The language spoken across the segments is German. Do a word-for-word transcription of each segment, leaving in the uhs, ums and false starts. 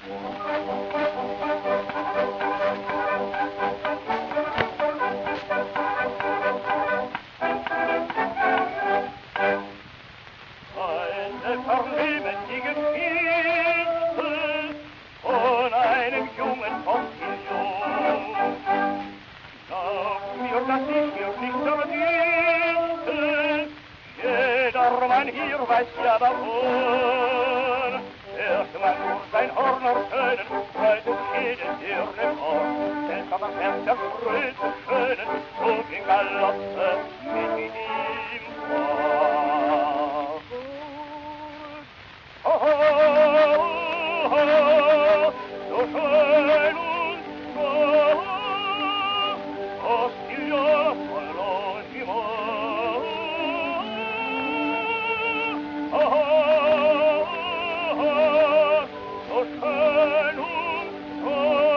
Eine verlebendige Geschichte von einem jungen Postillon. Glaub mir, dass ich hier nicht verdiente, jeder Mann hier weiß ja davon. Hört man nur sein Horn ertönen, freut es jeden, der im Ohr. Selbst aber das Herz erfreut des Schönen, so ging Galoppe mit ihm vor. Oh, oh, oh, so schön und so, Postillon Colosimo. Oh, oh, oh, so schön und so,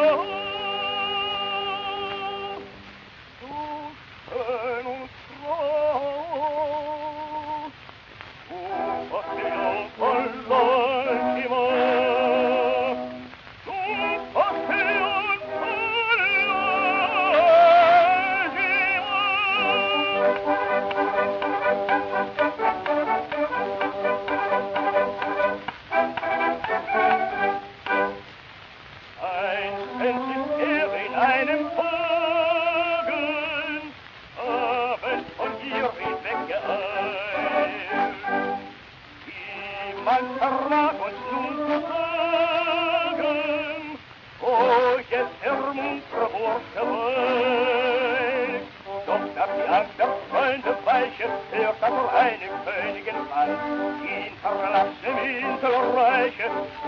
so schön und so, Postillon Colosimo. Einem Bogen, abends von ihr weggeeilt. Wie man vermag uns nun zu sagen, wo jetzt der muntere Bursche weilt. Doch nach die Angst der Freunde weiche, hört das nur eine Königin an, ihn verlassen im Inselreiche,